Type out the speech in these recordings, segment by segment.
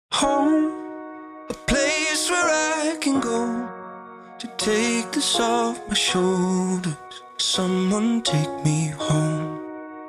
Home, a place where I can go to take this off my shoulders. Someone take me home.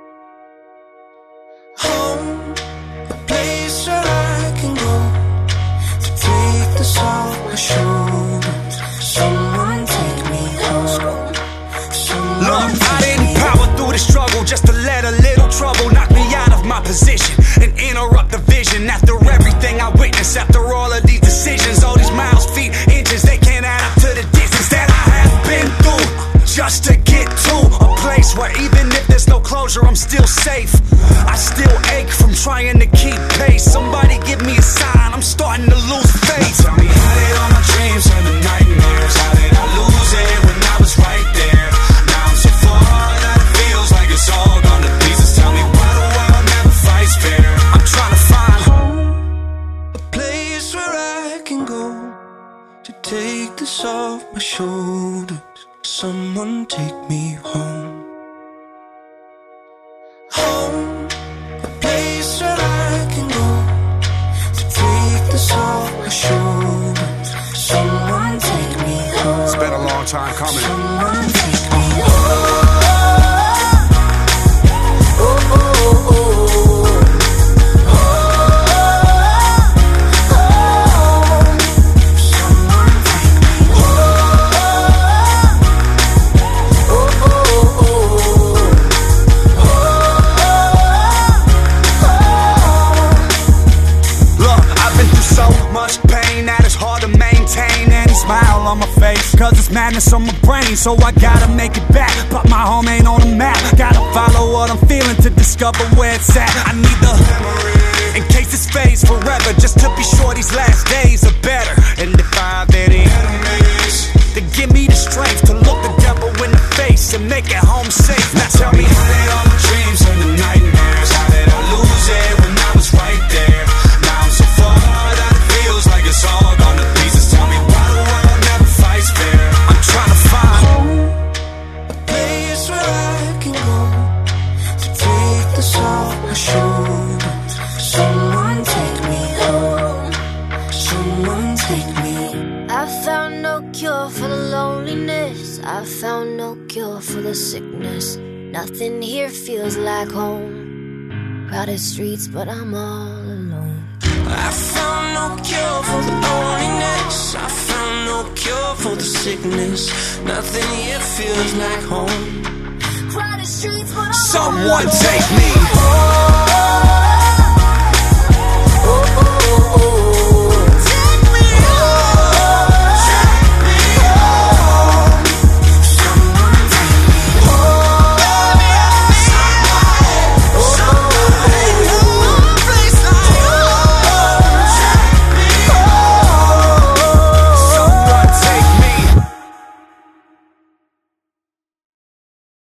Home, a place where I can go to take this off my shoulders. Someone take me home. Look, I didn't power through the struggle just to let a little trouble knock me out of my position and interrupt the vision. After everything I witnessed, after all of these decisions, all these miles, feet, inches, they can't add up to the distance that I have been through just to get to a place where even if there's no closure, I'm still safe. I still ache from trying to keep pace. Somebody give me a sign, I'm starting to lose faith. Tell me, how did all my dreams turn to nightmares? How did I lose it when I was right there? Now I'm so far that it feels like it's all gone to pieces. Tell me, why the world never fights fair? I'm trying to find home, a place where I can go to take this off my shoulders. Someone take me home. Home, a place where I can go to take this off my shoulders. Someone take me home. It's been a long time coming. Someone take me home. On my face, cause it's madness on my brain, so I gotta make it back. But my home ain't on the map. Gotta follow what I'm feeling to discover where it's at. I need the memory in case this fades forever, just to be sure these last days are better. And if I have any enemies, then give me the strength to look the devil in the face and make it home safe. Now tell me, how did all my dreams turn to nightmares? How did I lose it when I was right there? Now I'm so far that it feels like it's all gone to pieces. Tell me, why the world never fights fair? I'm trying to find home, a place where I can go to take this off my shoulders. Someone take me home. Someone take me. I found no cure for the loneliness. I found no cure for the sickness. Nothing here feels like home. Crowded streets, but I'm all alone. I found no cure for the loneliness. I found no cure for the sickness. Nothing here feels like home. Crowded streets, but I'm someone all alone. take me home.